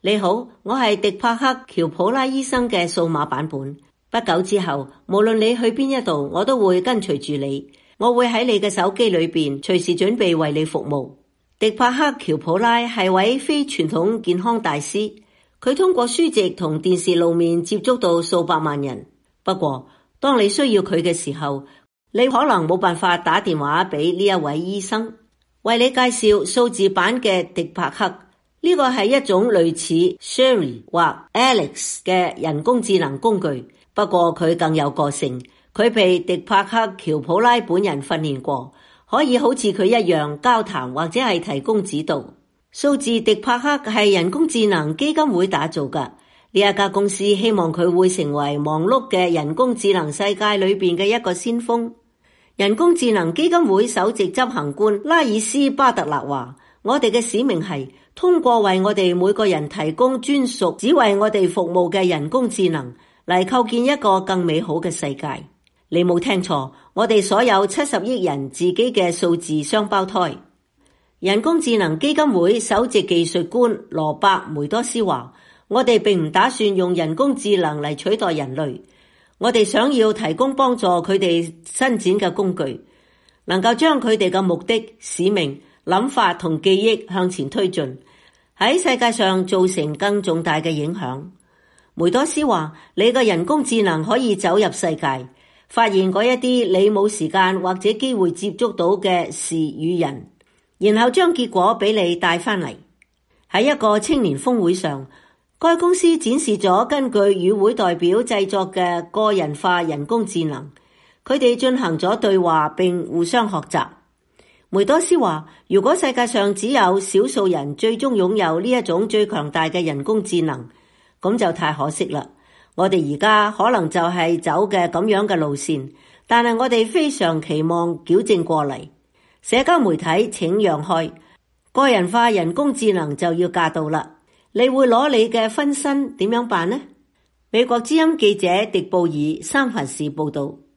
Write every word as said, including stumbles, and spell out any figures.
你好，我係迪帕克喬普拉醫生嘅數碼版本。不久之後，無論你去邊一度，我都會跟隨住你。我會喺你嘅手機裏邊隨時準備為你服務。迪帕克喬普拉係位非傳統健康大師，佢通過書籍同電視露面接觸到數百萬人。不過，當你需要佢嘅時候，你可能冇辦法打電話俾呢一位醫生。為你介紹數字版嘅迪帕克。呢個係一種類似 Siri 或 Alex 嘅人工智能工具，不過佢更有個性。佢被迪帕克喬普拉本人訓練過，可以好似佢一樣交談或者係提供指導。數字迪帕克係人工智能基金會打造嘅，呢一家公司希望佢會成為忙碌嘅人工智能世界裏邊嘅一個先鋒。人工智能基金會首席執行官拉爾斯巴特勒話：我哋嘅使命係通過為我哋每個人提供專屬只為我哋服務嘅人工智能嚟構建一個更美好嘅世界。你冇聽錯，我哋所有七十億人自己嘅數字雙胞胎。人工智能基金會首席技術官羅伯梅多斯話：我哋並唔打算用人工智能嚟取代人類，我哋想要提供幫助佢哋伸展嘅工具，能夠將佢哋嘅目的、使命、諗法同記憶向前推進，喺世界上造成更重大嘅影響。梅多斯話：你嘅人工智能可以走入世界，發現嗰一啲你冇時間或者機會接觸到嘅事與人，然後將結果俾你帶翻嚟。喺一個青年峰會上，該公司展示咗根據與會代表製作嘅個人化人工智能，佢哋進行咗對話並互相學習。梅多斯話：如果世界上只有少數人最終擁有呢一種最強大嘅人工智能，咁就太可惜啦。我哋而家可能就係走嘅咁樣嘅路線，但係我哋非常期望矯正過嚟。社交媒體請讓開，個人化人工智能就要駕到啦。你會攞你嘅分身點樣辦呢？美國之音記者迪布爾三藩市報道。